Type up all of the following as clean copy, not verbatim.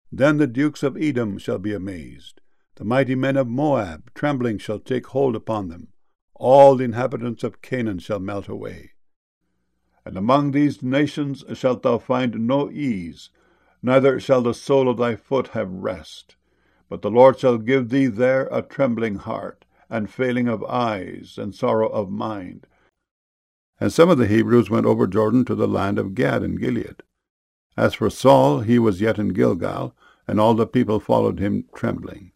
Then the dukes of Edom shall be amazed. The mighty men of Moab, trembling, shall take hold upon them. All the inhabitants of Canaan shall melt away. And among these nations shalt thou find no ease, neither shall the sole of thy foot have rest. But the Lord shall give thee there a trembling heart, and failing of eyes, and sorrow of mind. And some of the Hebrews went over Jordan to the land of Gad and Gilead. As for Saul, he was yet in Gilgal, and all the people followed him trembling.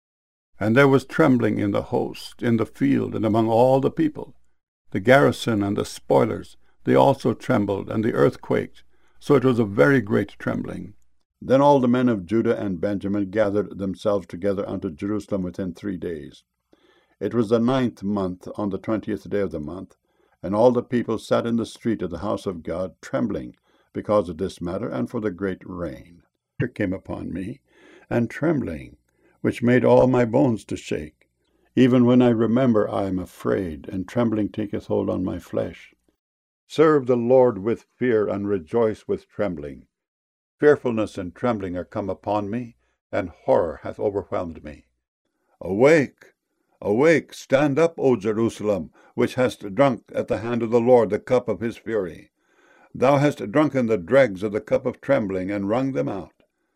And there was trembling in the host, in the field, and among all the people. The garrison and the spoilers, they also trembled, and the earth quaked. So it was a very great trembling. Then all the men of Judah and Benjamin gathered themselves together unto Jerusalem within 3 days. It was the 9th month, on the 20th day of the month, and all the people sat in the street of the house of God, trembling, because of this matter, and for the great rain. Fear came upon me, and trembling, which made all my bones to shake. Even when I remember, I am afraid, and trembling taketh hold on my flesh. Serve the Lord with fear, and rejoice with trembling. Fearfulness and trembling are come upon me, and horror hath overwhelmed me. Awake, awake, stand up, O Jerusalem, which hast drunk at the hand of the Lord the cup of his fury. Thou hast drunken the dregs of the cup of trembling, and wrung them out.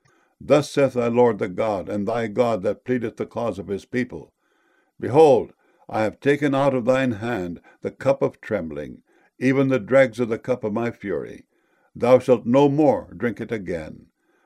Thus saith thy Lord the God, and thy God that pleadeth the cause of his people. Behold, I have taken out of thine hand the cup of trembling, even the dregs of the cup of my fury. Thou shalt no more drink it again.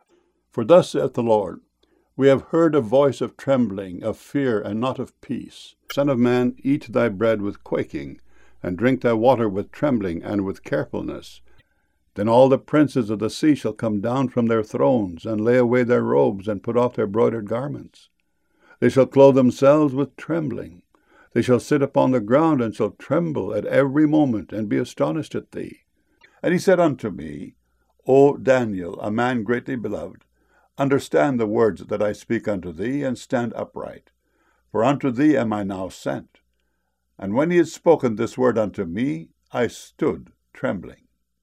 For thus saith the Lord, we have heard a voice of trembling, of fear, and not of peace. Son of man, eat thy bread with quaking, and drink thy water with trembling and with carefulness. Then all the princes of the sea shall come down from their thrones, and lay away their robes, and put off their broidered garments. They shall clothe themselves with trembling. They shall sit upon the ground, and shall tremble at every moment, and be astonished at thee. And he said unto me, O Daniel, a man greatly beloved, understand the words that I speak unto thee, and stand upright. For unto thee am I now sent. And when he had spoken this word unto me, I stood trembling.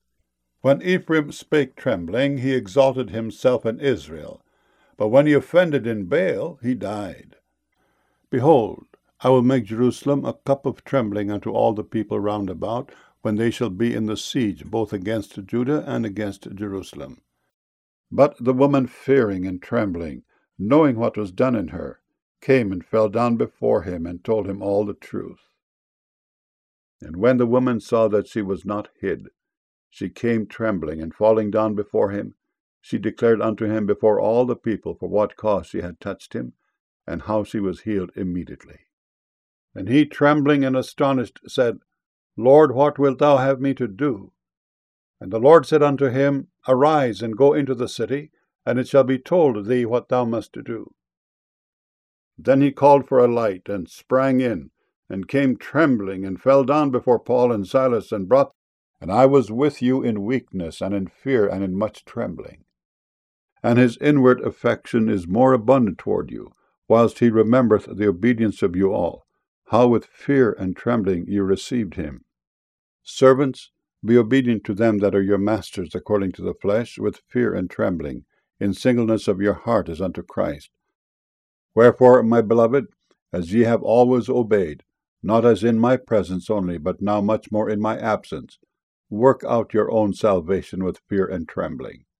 When Ephraim spake trembling, he exalted himself in Israel. But when he offended in Baal, he died. Behold, I will make Jerusalem a cup of trembling unto all the people round about, when they shall be in the siege, both against Judah and against Jerusalem. But the woman, fearing and trembling, knowing what was done in her, came and fell down before him, and told him all the truth. And when the woman saw that she was not hid, she came trembling, and falling down before him, she declared unto him before all the people for what cause she had touched him, and how she was healed immediately. And he, trembling and astonished, said, Lord, what wilt thou have me to do? And the Lord said unto him, Arise, and go into the city, and it shall be told thee what thou must do. Then he called for a light, and sprang in, and came trembling, and fell down before Paul and Silas, and brought. And I was with you in weakness, and in fear, and in much trembling. And his inward affection is more abundant toward you, whilst he remembereth the obedience of you all, how with fear and trembling you received him. Servants, be obedient to them that are your masters according to the flesh, with fear and trembling, in singleness of your heart as unto Christ. Wherefore, my beloved, as ye have always obeyed, not as in my presence only, but now much more in my absence, work out your own salvation with fear and trembling.